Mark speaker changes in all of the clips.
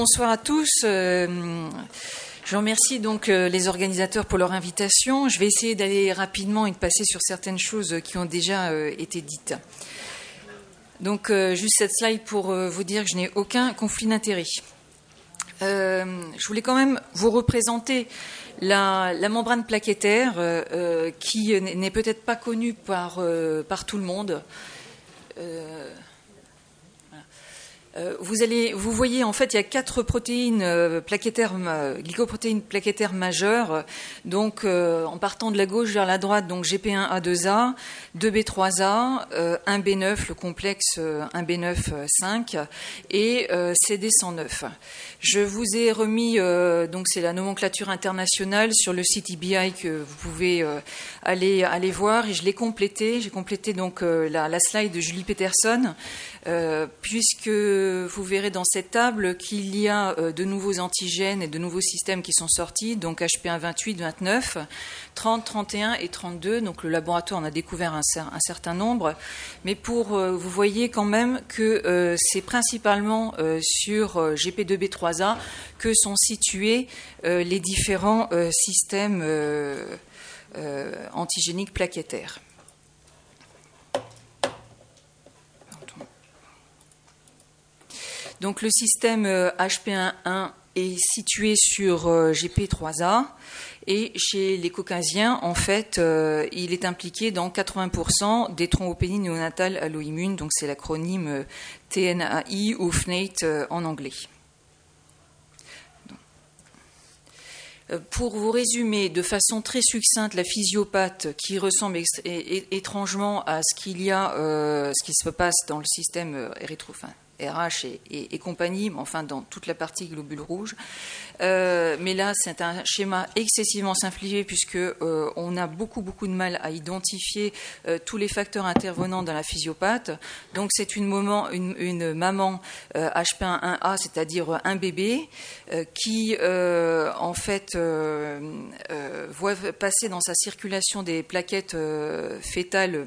Speaker 1: Bonsoir à tous. Je remercie donc les organisateurs pour leur invitation. Je vais essayer d'aller rapidement et de passer sur certaines choses qui ont déjà été dites. Donc, juste cette slide pour vous dire que je n'ai aucun conflit d'intérêts. Je voulais quand même vous représenter la membrane plaquettaire qui n'est peut-être pas connue par tout le monde. Vous voyez, en fait, il y a 4 protéines glycoprotéines plaquettaires majeures. Donc, en partant de la gauche vers la droite, donc GP1A2A, 2B3A, 1B9, le complexe 1B9,5 et CD109. Je vous ai remis, donc c'est la nomenclature internationale sur le site EBI que vous pouvez aller voir. Et je l'ai complété. J'ai complété donc la slide de Julie Peterson, puisque vous verrez dans cette table qu'il y a de nouveaux antigènes et de nouveaux systèmes qui sont sortis, donc HP1 28, 29, 30, 31 et 32. Donc le laboratoire en a découvert un certain nombre, mais vous voyez quand même que c'est principalement sur GP2B3A que sont situés les différents systèmes antigéniques plaquettaires. Donc le système HP1.1 est situé sur GP3A et chez les caucasiens, en fait, il est impliqué dans 80% des thrombopénies néonatales alloimmunes, donc c'est l'acronyme TNAI ou FNAIT en anglais. Pour vous résumer de façon très succincte la physiopathe qui ressemble étrangement à ce qu'il y a, ce qui se passe dans le système RH et compagnie, mais enfin dans toute la partie globule rouge. Mais là, c'est un schéma excessivement simplifié puisque on a beaucoup de mal à identifier tous les facteurs intervenants dans la physiopathe. Donc c'est une maman HP1A, c'est-à-dire un bébé, qui en fait voit passer dans sa circulation des plaquettes fétales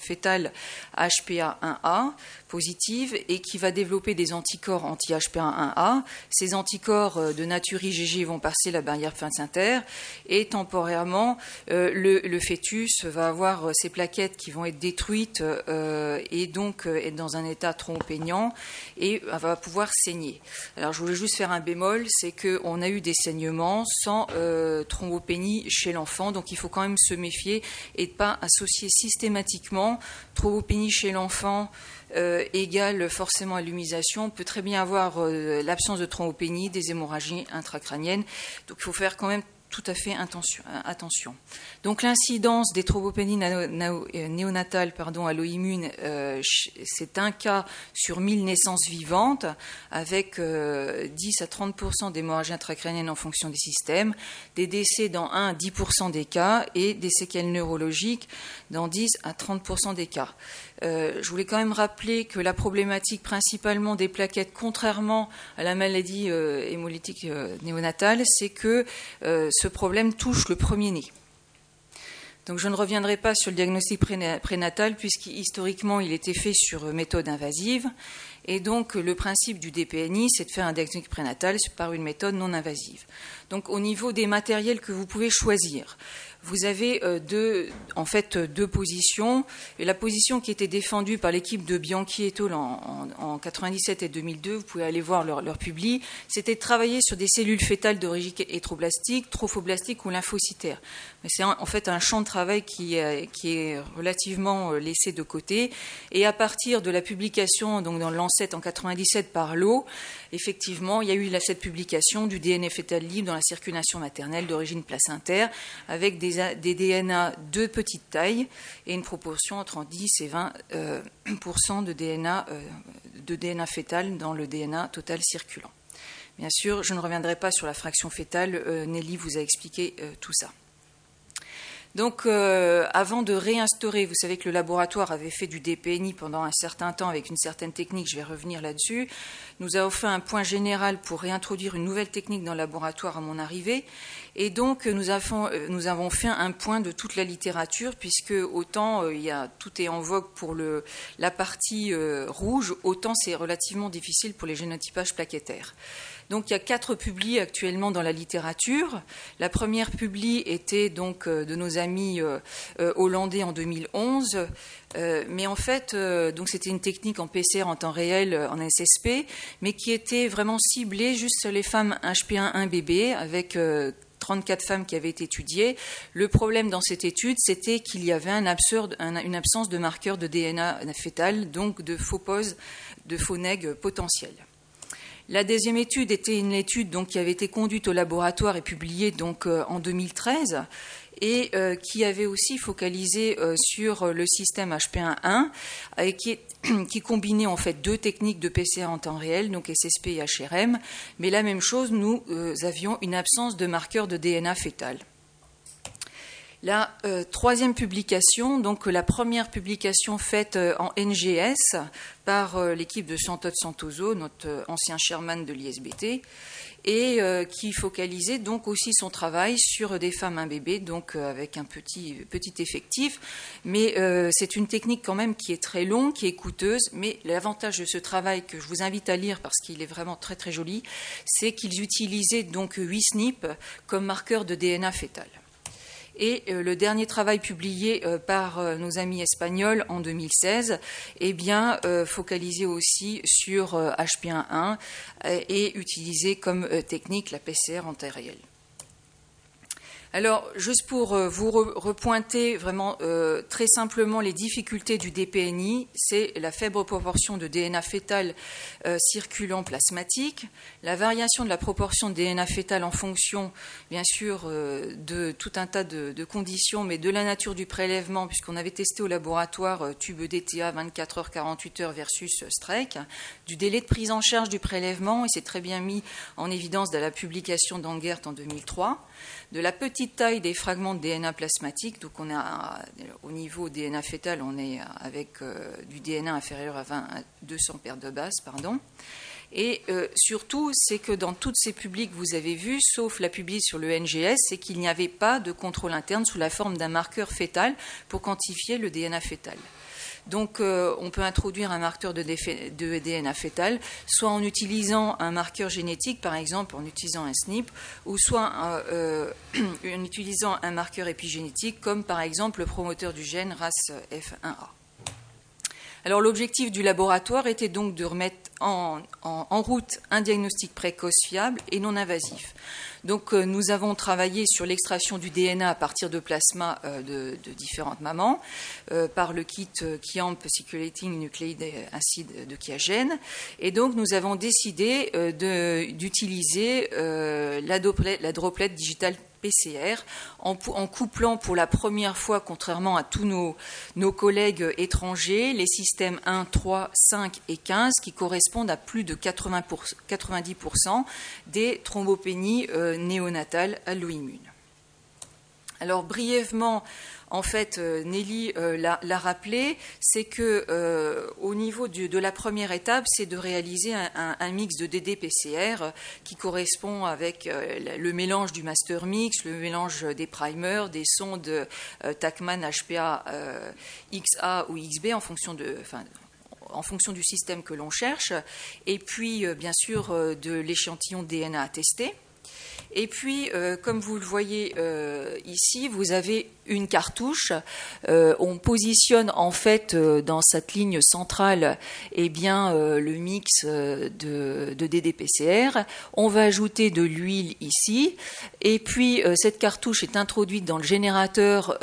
Speaker 1: HPA1A positives et qui va développer des anticorps anti-HPA1A. Ces anticorps de nature IgG vont passer la barrière placentaire et temporairement le fœtus va avoir ces plaquettes qui vont être détruites et donc être dans un état thrombopéniant et va pouvoir saigner. Alors je voulais juste faire un bémol, c'est qu'on a eu des saignements sans thrombopénie chez l'enfant, donc il faut quand même se méfier et ne pas associer systématiquement thrombopénie chez l'enfant égale forcément allumisation. On peut très bien avoir l'absence de thrombopénie, des hémorragies intracrâniennes. Donc il faut faire quand même tout à fait attention. Donc l'incidence des thrombopénies néonatales alloimmunes, c'est un cas sur 1000 naissances vivantes avec 10 à 30% d'hémorragie intracrânienne en fonction des systèmes, des décès dans 1 à 10% des cas et des séquelles neurologiques dans 10 à 30% des cas. Je voulais quand même rappeler que la problématique principalement des plaquettes, contrairement à la maladie hémolytique néonatale, c'est que ce problème touche le premier-né. Donc je ne reviendrai pas sur le diagnostic prénatal puisqu'historiquement il était fait sur méthode invasive et donc le principe du DPNI c'est de faire un diagnostic prénatal par une méthode non invasive. Donc au niveau des matériels que vous pouvez choisir, vous avez deux positions. Et la position qui était défendue par l'équipe de Bianchi et al. En 97 et 2002, vous pouvez aller voir leur publi, c'était de travailler sur des cellules fétales d'origine hétéroblastique, trophoblastique ou lymphocytaire. Mais c'est en fait un champ de travail qui est relativement laissé de côté. Et à partir de la publication donc dans le Lancet en 97 par Lowe, effectivement, il y a eu cette publication du DNA fœtal libre dans la circulation maternelle d'origine placentaire avec des DNA de petite taille et une proportion entre 10 et 20% de DNA fœtal dans le DNA total circulant. Bien sûr, je ne reviendrai pas sur la fraction fœtale, Nelly vous a expliqué tout ça. Donc, avant de réinstaurer, vous savez que le laboratoire avait fait du DPNI pendant un certain temps avec une certaine technique, je vais revenir là-dessus. Nous avons fait un point général pour réintroduire une nouvelle technique dans le laboratoire à mon arrivée. Et donc, nous avons fait un point de toute la littérature, puisque autant tout est en vogue pour la partie rouge, autant c'est relativement difficile pour les génotypages plaquettaires. Donc il y a 4 publis actuellement dans la littérature. La première publi était donc de nos amis hollandais en 2011. Mais en fait, donc c'était une technique en PCR en temps réel, en SSP, mais qui était vraiment ciblée juste sur les femmes HP1 bébé, avec 34 femmes qui avaient été étudiées. Le problème dans cette étude, c'était qu'il y avait une absence de marqueurs de DNA fœtal, donc de faux nègres potentiels. La deuxième étude était une étude donc, qui avait été conduite au laboratoire et publiée donc, en 2013 et qui avait aussi focalisé sur le système HP1-1 et qui combinait en fait 2 techniques de PCR en temps réel, donc SSP et HRM, mais la même chose, nous avions une absence de marqueurs de DNA fœtal. La troisième publication, donc la première publication faite en NGS par l'équipe de Chantal Santoso, notre ancien chairman de l'ISBT, et qui focalisait donc aussi son travail sur des femmes un bébé, donc avec un petit effectif. Mais c'est une technique quand même qui est très longue, qui est coûteuse, mais l'avantage de ce travail que je vous invite à lire parce qu'il est vraiment très très joli, c'est qu'ils utilisaient donc 8 SNP comme marqueur de DNA fœtal. Et le dernier travail publié par nos amis espagnols en 2016, eh bien, focalisé aussi sur HP1-1 et utilisé comme technique la PCR en temps réel. Alors, juste pour vous repointer vraiment très simplement les difficultés du DPNI, c'est la faible proportion de DNA fœtal circulant plasmatique, la variation de la proportion de DNA fœtal en fonction, bien sûr, de tout un tas de conditions, mais de la nature du prélèvement, puisqu'on avait testé au laboratoire tube DTA 24 heures, 48 heures versus STREC, du délai de prise en charge du prélèvement, et c'est très bien mis en évidence dans la publication d'Angert en 2003, de la petite taille des fragments de DNA plasmatique, donc on a au niveau DNA fœtal, on est avec du DNA inférieur à 200 paires de bases, pardon. Et surtout, c'est que dans toutes ces publics que vous avez vus, sauf la publi sur le NGS, c'est qu'il n'y avait pas de contrôle interne sous la forme d'un marqueur fœtal pour quantifier le DNA fœtal. Donc, on peut introduire un marqueur de DNA fœtal, soit en utilisant un marqueur génétique, par exemple en utilisant un SNP, ou soit en utilisant un marqueur épigénétique, comme par exemple le promoteur du gène RAS-F1A. Alors, l'objectif du laboratoire était donc de remettre en route un diagnostic précoce fiable et non invasif. Donc, nous avons travaillé sur l'extraction du DNA à partir de plasma de différentes mamans par le kit KIAMP Circulating Nucleic Acid de Qiagen. Et donc, nous avons décidé d'utiliser la droplet digital PCR en couplant pour la première fois, contrairement à tous nos collègues étrangers, les systèmes 1, 3, 5 et 15 qui correspondent à plus de 90% des thrombopénies néonatales allo-immunes. Alors brièvement, en fait, Nelly l'a rappelé, c'est que au niveau de la première étape, c'est de réaliser un mix de DD-PCR qui correspond avec le mélange du master mix, le mélange des primers, des sondes Tachman HPA XA ou XB en fonction du système que l'on cherche, et puis bien sûr de l'échantillon DNA à tester. Et puis, comme vous le voyez ici, vous avez une cartouche. On positionne en fait dans cette ligne centrale le mix de DD-PCR. On va ajouter de l'huile ici. Et puis, cette cartouche est introduite dans le générateur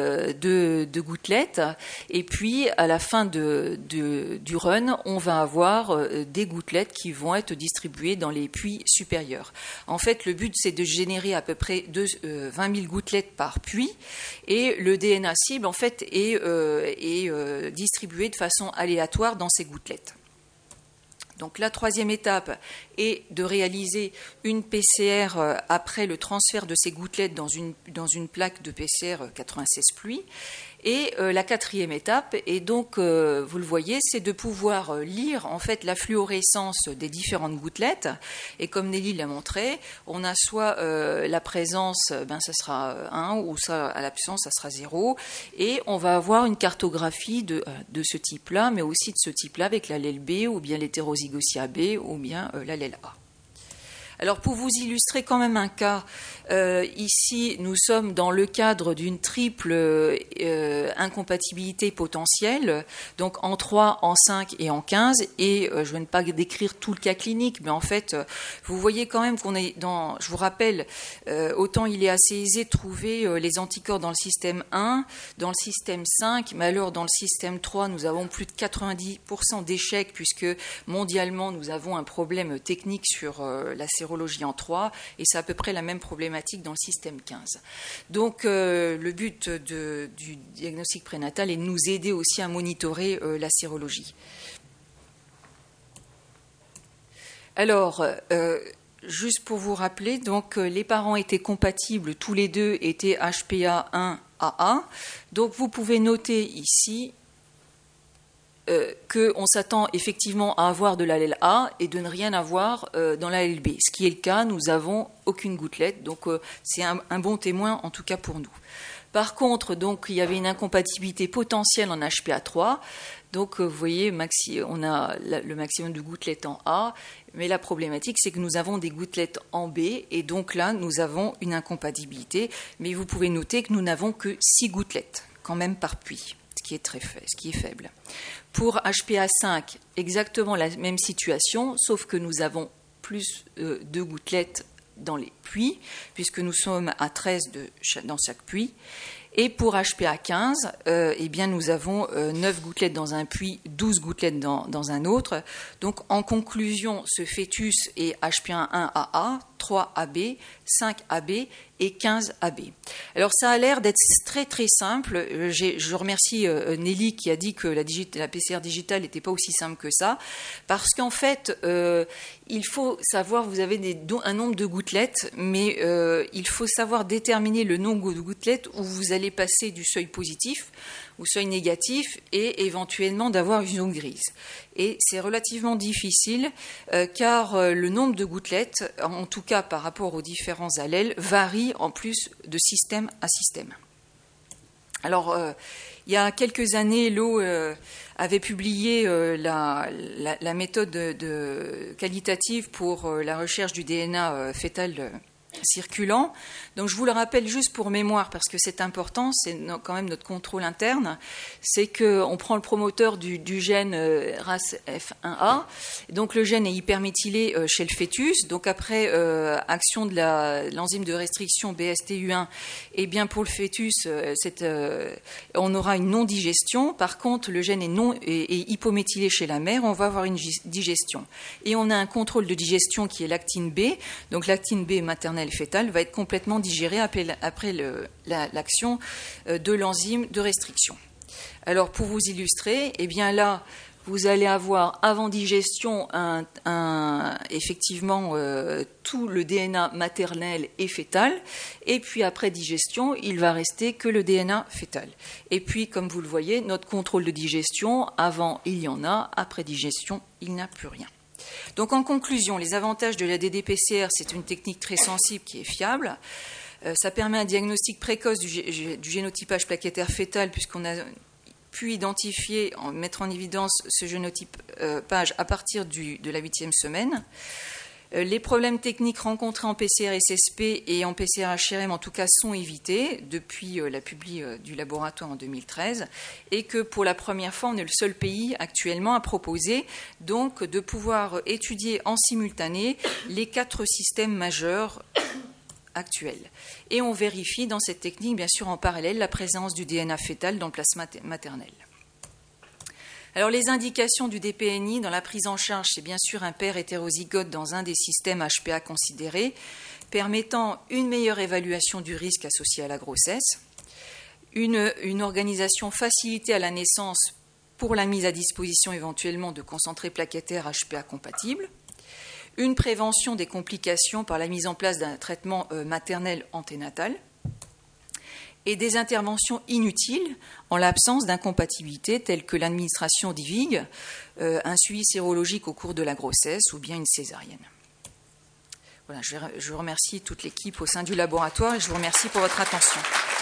Speaker 1: de gouttelettes. Et puis, à la fin du run, on va avoir des gouttelettes qui vont être distribuées dans les puits supérieurs. En fait, le but, c'est de générer à peu près 20 000 gouttelettes par puits, et le DNA cible en fait est distribué de façon aléatoire dans ces gouttelettes. Donc la troisième étape est de réaliser une PCR après le transfert de ces gouttelettes dans une plaque de PCR 96 pluie. Et la quatrième étape, et donc vous le voyez, c'est de pouvoir lire en fait la fluorescence des différentes gouttelettes. Et comme Nelly l'a montré, on a soit la présence, ça sera 1, ou ça, à l'absence, ça sera 0. Et on va avoir une cartographie de ce type-là, mais aussi de ce type-là avec l'allèle B, ou bien l'hétérozygosia B, ou bien l'allèle A. Alors pour vous illustrer quand même un cas, ici nous sommes dans le cadre d'une triple incompatibilité potentielle, donc en 3, en 5 et en 15, et je ne vais pas décrire tout le cas clinique, mais en fait vous voyez quand même qu'on est dans, je vous rappelle, autant il est assez aisé de trouver les anticorps dans le système 1, dans le système 5, mais alors dans le système 3 nous avons plus de 90% d'échecs puisque mondialement nous avons un problème technique sur la sérologie en 3 et c'est à peu près la même problématique dans le système 15. Donc le but du diagnostic prénatal est de nous aider aussi à monitorer la sérologie. Alors, juste pour vous rappeler, donc les parents étaient compatibles, tous les deux étaient HPA1AA. Donc vous pouvez noter ici qu'on s'attend effectivement à avoir de l'allèle A et de ne rien avoir dans l'allèle B. Ce qui est le cas, nous n'avons aucune gouttelette, donc c'est un bon témoin en tout cas pour nous. Par contre, donc, il y avait une incompatibilité potentielle en HPA3. Donc, vous voyez, on a le maximum de gouttelettes en A, mais la problématique, c'est que nous avons des gouttelettes en B, et donc là, nous avons une incompatibilité. Mais vous pouvez noter que nous n'avons que 6 gouttelettes, quand même par puits, ce qui est faible. Pour HPA5, exactement la même situation, sauf que nous avons plus de gouttelettes dans les puits, puisque nous sommes à 13 dans chaque puits. Et pour HPA15, eh bien nous avons 9 gouttelettes dans un puits, 12 gouttelettes dans un autre. Donc en conclusion, ce fœtus est HPA1AA, 3AB, 5AB et 15AB. Alors ça a l'air d'être très très simple. Je remercie Nelly qui a dit que la PCR digitale n'était pas aussi simple que ça, parce qu'en fait, il faut savoir, vous avez un nombre de gouttelettes, mais il faut savoir déterminer le nombre de gouttelettes où vous allez passer du seuil positif ou seuil négatif et éventuellement d'avoir une zone grise. Et c'est relativement difficile car le nombre de gouttelettes, en tout cas par rapport aux différents allèles, varie en plus de système à système. Alors, il y a quelques années, l'eau avait publié la méthode qualitative pour la recherche du DNA fœtal circulant. Donc je vous le rappelle juste pour mémoire parce que c'est important, c'est quand même notre contrôle interne, c'est qu'on prend le promoteur du gène RASF1A, donc le gène est hyperméthylé chez le fœtus, donc après action de l'enzyme de restriction BSTU1, et bien pour le fœtus on aura une non-digestion. Par contre le gène est hypométhylé chez la mère, on va avoir une digestion. Et on a un contrôle de digestion qui est l'actine B, donc l'actine B maternelle fœtale va être complètement digérée après l'action de l'enzyme de restriction. Alors pour vous illustrer, eh bien là, vous allez avoir avant digestion effectivement tout le DNA maternel et fœtal, et puis après digestion, il va rester que le DNA fœtal. Et puis, comme vous le voyez, notre contrôle de digestion, avant il y en a, après digestion, il n'y a plus rien. Donc en conclusion, les avantages de la ddPCR, c'est une technique très sensible qui est fiable. Ça permet un diagnostic précoce du génotypage plaquettaire fœtal puisqu'on a pu identifier, mettre en évidence ce génotypage à partir de la 8e semaine. Les problèmes techniques rencontrés en PCR-SSP et en PCR-HRM, en tout cas, sont évités depuis la publi du laboratoire en 2013 et que pour la première fois, on est le seul pays actuellement à proposer donc de pouvoir étudier en simultané les 4 systèmes majeurs actuels. Et on vérifie dans cette technique, bien sûr, en parallèle, la présence du DNA fœtal dans le plasma maternel. Alors les indications du DPNI dans la prise en charge, c'est bien sûr un père hétérozygote dans un des systèmes HPA considérés, permettant une meilleure évaluation du risque associé à la grossesse, une organisation facilitée à la naissance pour la mise à disposition éventuellement de concentrés plaquettaires HPA compatibles, une prévention des complications par la mise en place d'un traitement maternel anténatal, et des interventions inutiles en l'absence d'incompatibilité telles que l'administration d'IVIG, un suivi sérologique au cours de la grossesse ou bien une césarienne. Voilà, je remercie toute l'équipe au sein du laboratoire et je vous remercie pour votre attention.